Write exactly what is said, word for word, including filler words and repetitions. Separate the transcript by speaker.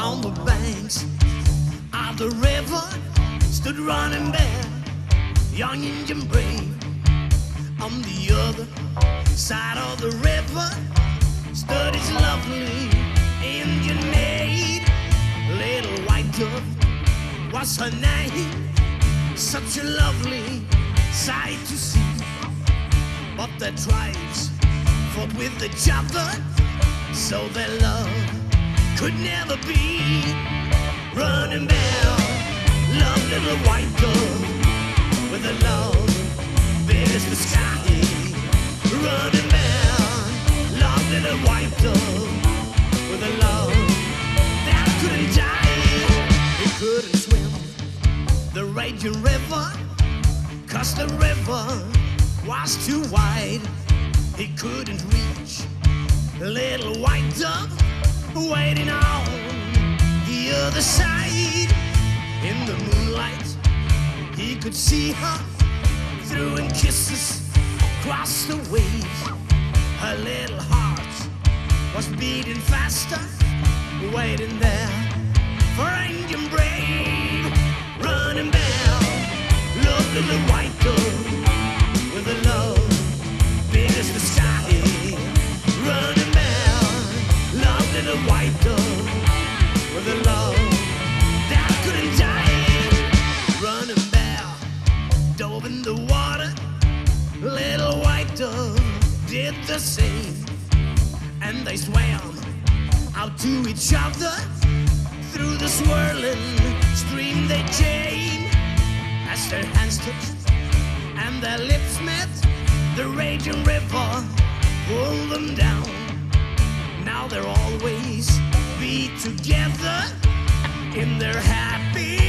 Speaker 1: On the banks of the river stood Running Bear, young Indian brave. On the other side of the river stood his lovely Indian maid. Little White Dove was her name, such a lovely sight to see. But their tribes fought with each other, so their love could never be. Running Bear loved Little White Dove with a love big as the sky. Running Bear loved Little White Dove with a love that couldn't die. He couldn't swim the raging river, 'cause the river was too wide. He couldn't reach Little White Dove waiting on the other side. In the moonlight he could see her, throwing kisses across the waves. Her little heart was beating faster, waiting there for Indian brave. Running Bear loved Little White Dove with a love big as the sky. Running Bear loved Little White Dove with a love that couldn't die. Running Bear dove in the water, Little White Dove did the same, and they swam out to each other. Through the swirling stream they came. As their hands touched and their lips met, the raging river pulled them down. Now they'll always be together in their happy